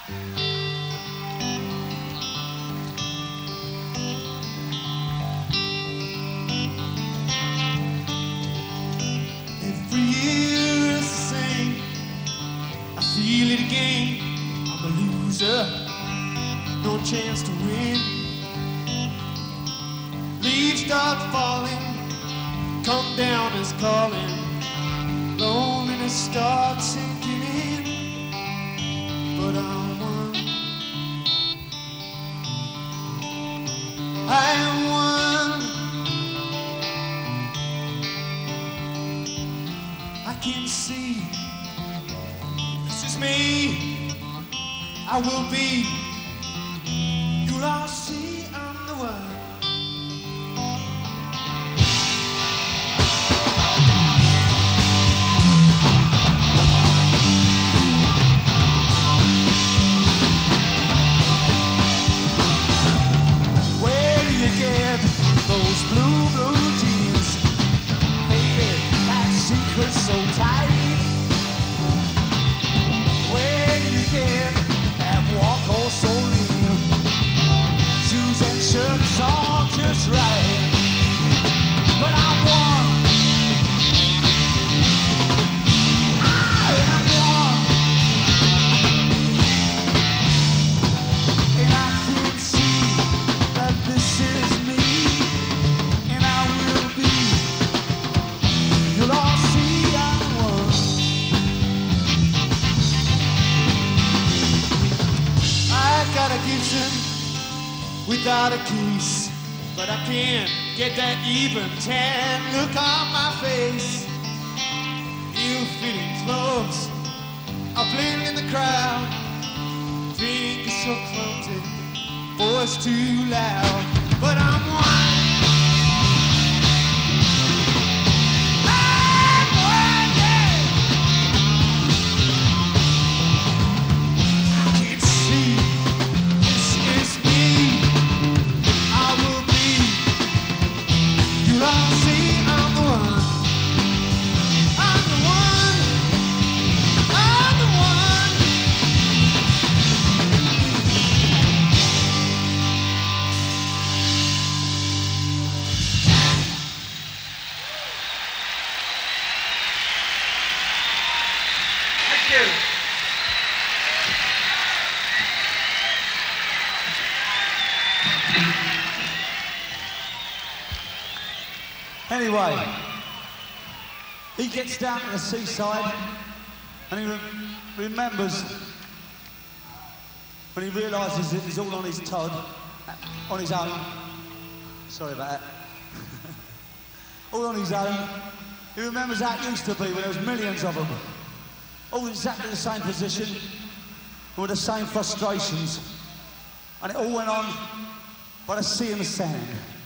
Every year is the same. I feel it again. I'm a loser, no chance to win. Leaves start falling, come down is calling. Loneliness starts sinking in, but I'm one. I am one. I can see this is me. I will be. You'll all see I'm the one. Those blue jeans, baby, that secret so tight. Where you get that walk all so lean, shoes and shirts all just right. But I'm one. I am one. And I can see that this is me. You'll all see I'm one. I got a Gibson without a case, but I can't get that even tan look on my face. Ill-fitting clothes are blending in the crowd. Fingers so clumsy, voice too loud, but I'm one. Anyway, he gets down to the seaside and he remembers when he realises that he's all on his Todd, on his own. Sorry about that. All on his own. He remembers how it used to be when there was millions of them. All in exactly the same position and with the same frustrations. And it all went on by the sea and the sand.